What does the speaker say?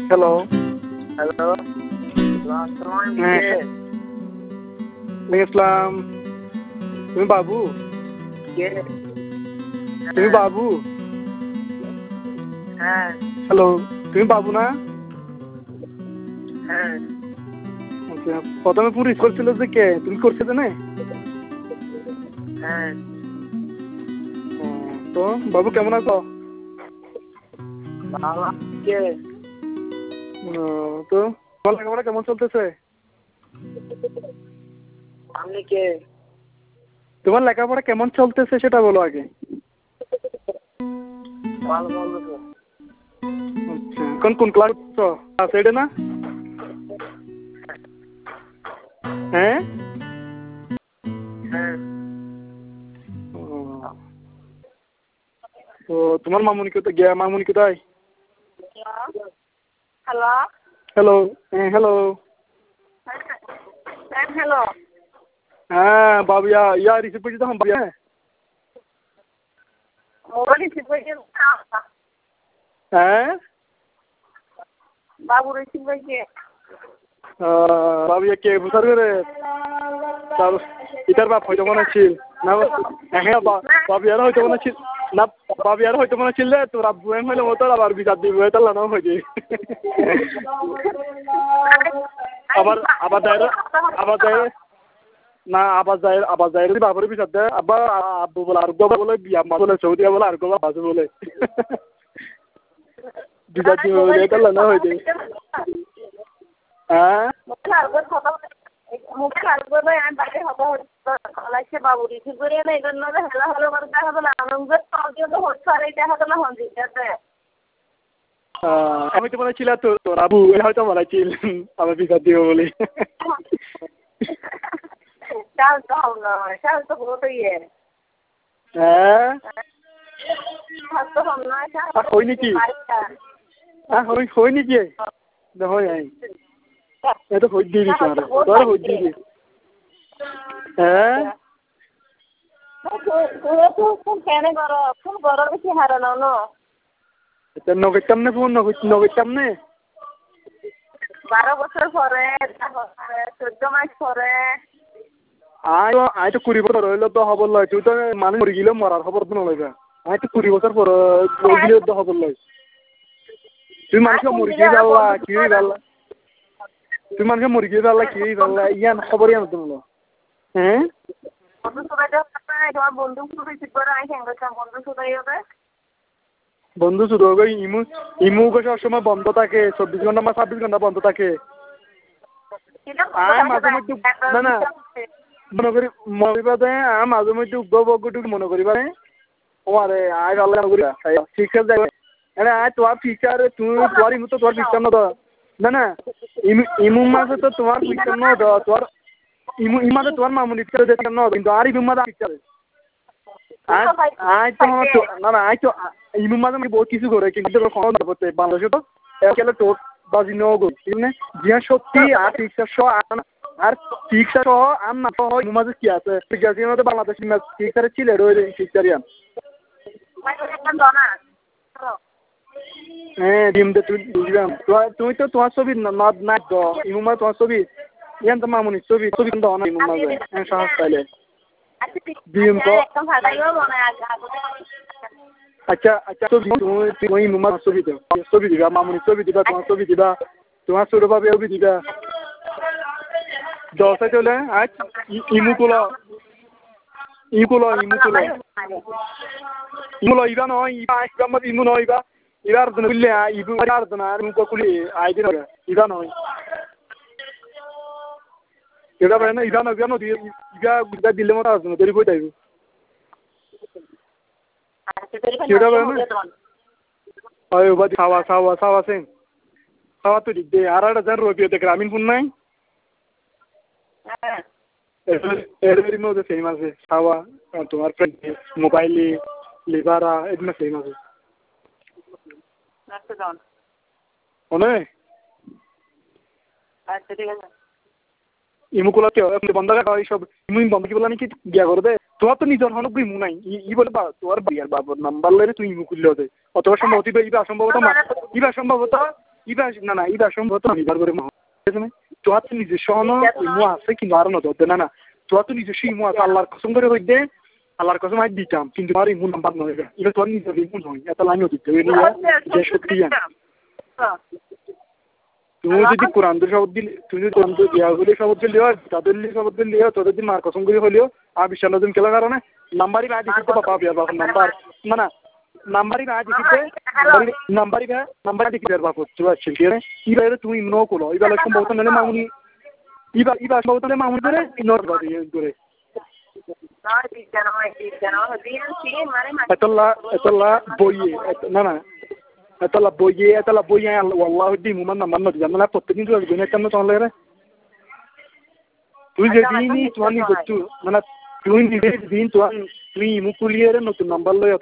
Hello. Hello, হ্যাঁ। ইসলাম। তুমি বাবু? কে? তুমি বাবু? হ্যাঁ হ্যালো, তুমি বাবু না? হ্যাঁ আচ্ছা, প্রথমে পুরো স্কুল ছিল যে কে তুমি করছো না? হ্যাঁ। তো বাবু কেমন আছো? বাবা কে? তো তোমার লেখাপড়া কেমন চলতেছে? আপনি কে? তোমার লেখাপড়া কেমন চলতেছে সেটা বলো আগে। ভালো বলবো তো। আচ্ছা, কোন কোন ক্লাস করছো? ক্লাস 8 না? হ্যাঁ। হ্যাঁ। তো তোমার মামুনি কোথায় গিয়া? মামুনি কোথায়? হ্যালো। হ্যালো। হ্যাঁ হ্যালো। হ্যাঁ হ্যালো। হ্যাঁ বাবু ইয়া রিসিভ করছি তখন বাবু। হ্যাঁ মোবাইল রিসিভ হয়েছে। হ্যাঁ বাবু রিসিভ হয়েছে। বাবু কে বুঝার করে তার ইতার বাপ হয়তো মনে ছিল না। হ্যাঁ বাবু আর হয়তো মনে ছিল না। বাবু আর হয়তো মনে ছিল তোর আব্বু এম হইলে মতো আবার বিচার দিব তার নাও হয়েছে। আবার আবার যায় আবার যায় না আবার যায় যদি বাবুর বিচার দেয় আবার আব্বু বলে আর গোবা বলে বিয়া মা বলে সৌদি বলে আর গোবা বাজু বলে বিচার দিব বলে তার নাও হয়েছে। হ্যাঁ মুখে লাগবে ভাই আমি বাইরে হবো লাগছে বাবু রিসিভ করিয়ে না এই জন্য হেলা হলো করে দেখা হবে না আমাদের সবজিও তো হচ্ছে আর এই দেখা হবে না হন দিতে। আমি তো বলেছিল তোর আবু হয়তো বলেছিল আমার বিচার দিব বলে। চাল তো হল না চাল তো হতো ইয়ে। হ্যাঁ তো হল না হয় নাকি? হয় নাকি? হয় এ তো হয়ে দিবি তোর হয়ে দিবি। হ্যাঁ কেন করো খুব গরম বেশি হারানো ন নগেতাম না ফোন নগেতাম না 12 বছর পরে 14 মাস পরে আই তো 20 বছর হইলো তো খবর লয় তুই তো মানুষ মরে গেলে মরার খবর তো নলইবা আই তো 20 বছর পর গেলে তো খবর লয় তুই মানুষকে মরে গিয়ে ফেললা কি ফেললা তুই মানুষকে মরে গিয়ে ফেললা কি ফেললা ইয়ান খবর ইয়ান তো নলো। হ্যাঁ বন্ধু রিসিভ করে আমি সঙ্গে বন্ধু শুধাই হবে বন্ধু শুধু ইমু সবসময় বন্ধ থাকে 24 ঘন্টা বা 26 ঘন্টা বন্ধ থাকে। মাঝে মধ্যে না না মনে করি মরিবা দেয় মাঝে মধ্যে উগ্রটুকু মনে করিবা ও আরে আয় ভালো ঠিক আছে আরে আয় তোমার ফিচার তুমি তোমার ইমু তো তোমার ফিচার না না না ইমু মাঝে তো তোমার ফিচার না তোমার ইমাদে তোমার মামুনি ফিচার দেখতে না কিন্তু আর ইমু মাঝে ফিচার আয় তো না না আয় তো ইমু মাঝে আমি বহুত কিছু করে কিন্তু খবর করতে বাংলাদেশে তো একেবারে টোট বাজি নেওয়া গো জিয়া সত্যি আর ফিক্সার সহ আর ফিক্সার সহ আর না সহ ইমু মাঝে কি আছে ফিক্সার মধ্যে বাংলাদেশ ফিক্সারে ছিল রয়ে ফিক্সারিয়ান হ্যাঁ ডিম দে তুই বুঝলাম তুমি তো তোমার ছবি না ইমু মাঝে তোমার ছবি ইয়ান তো মামুনি ছবি কিন্তু অনেক ইমু মাঝে সাহস পাইলে ডিম তো আচ্ছা আচ্ছা তুমি ইমু মাঝে ছবি দিবা মামুনি ছবি দিবা তোমার ছবি দিবা তোমার ছোট ভাবে ছবি দিবা 10 চলে আজ ইমুকুলো ইবা নয় ইমু নয় ইবার বুঝলে ইবু আর আর মুকুলি আইদিন ইবা নয় এটা পারে না ইবা নয় ইবা দিলে মতো আসবে না তৈরি করে যাইব সেটা পারে না হয় ওবা সাওয়া সেন সাওয়া তো দিক দে আর একটা যার রবিতে গ্রামীণ ফোন নাই এর মধ্যে সেম আছে সাওয়া তোমার মোবাইলে লিভারা এগুলো সেম আছে মনে ইমুকুলা বন্ধ সব ইমু বন্ধ কি বলা নাকি বিয়া করবে তোমার তো নিজের হনক ইমু নাই ই বলে তোমার বিয়ার বাবর নাম্বার লইলে তুই ইমু খুললে হতে অথবা সম্ভবত ইবা সম্ভবত ইবা সম্ভবত আমি বার করে মা তোর তো নিজস্ব ইমো আছে কিন্তু আরো না ধরতে না তোর তো নিজস্ব ইমো আছে আল্লাহর কসম করে হইতে আল্লাহর কসম আজ দিতাম কিন্তু আমার ইমো নাম্বার নয় এটা তোর নিজের ইমো নয় এত লাইনও দিতে হবে যে সত্যি তুমি যদি কোরআন শপথ দিলে তুমি যদি কোরআন ইয়াগুলি শপথ দিলে তাদের শপথ দিলে তোদের দিন মার কসম করে হলেও আর বিশাল দিন খেলার কারণে নাম্বারই বা দিতে বাবা বিয়ার বাবা নাম্বার মানে নাম্বারই বা দিতে নাম্বারই দিতে বিয়ার বাবা বুঝতে পারছি এবারে তুমি নো করো এবার সম্ভবত নাহলে মামুনি এবার সম্ভবত নাহলে মামুনি করে ইগনোর করে এতলা বইয়ে না এতলা বইয়ে আল্লাহ দিন উমার নাম্বার না জানো না প্রত্যেকদিন তো কেন তোমার তুই যেদিনই তোমার নিজে মানে তুই নিজে দিন তুমি মুকুলিয়ে নতুন নাম্বার লই